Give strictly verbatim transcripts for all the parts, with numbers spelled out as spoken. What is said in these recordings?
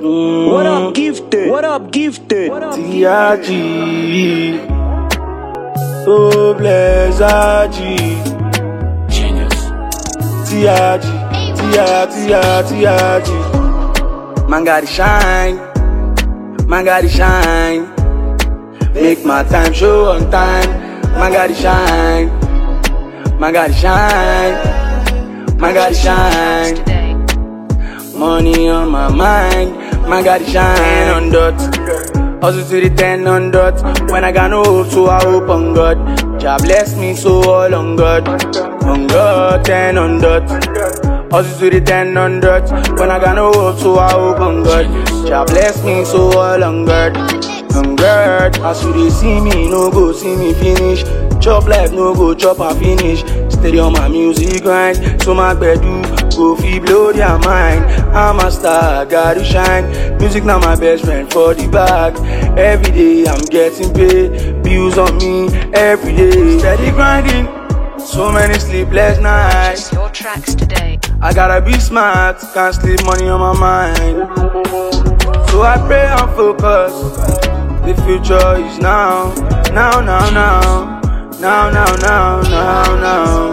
Mm. What up, gifted? What up, gifted? T R G. Oh, bless R G. Genius. T R G. T R T R T R G. Man gotta shine. Man gotta shine. Make my time show on time. Man gotta shine. Man gotta shine. Man gotta shine. Money on my mind. Man gotta shine on dot. Hustle to the ten on dot. When I got no hope, so I hope on God. Jah bless me, so all on God. On God, ten on dot. Hustle to the ten on dot. When I got no hope, so I hope on God. Jah bless me, so all on God. On God, as you dey see me, no go see me finish. Chop life, no go chop and finish. Steady on my music grind, so my bedu go fi blow their mind. I'm a star, I gotta shine. Music now my best friend for the bag. Every day I'm getting paid, bills on me every day. Steady grinding, so many sleepless nights. Purchase your tracks today. I gotta be smart, can't sleep, money on my mind. So I pray and focus. The future is now, now, now, now, now, now, now, now, now.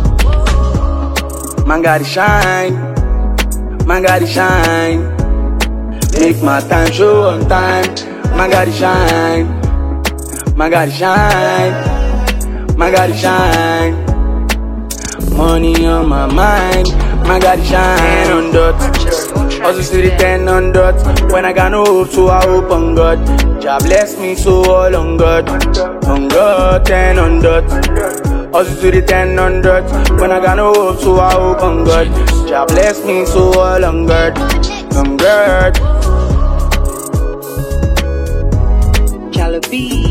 Man gotta shine, man gotta shine. Make my time show on time. Man gotta shine, man gotta shine, man gotta shine. Money on my mind, man gotta shine on dot. Hustle to the ten on dot. When I got no hope, so I hope on God. Jah bless me, so all on God. On God, ten on dot. Hustle to the ten on dot. When I got no hope, so I hope on God. Jah bless me, so all on God. On God. Calabi.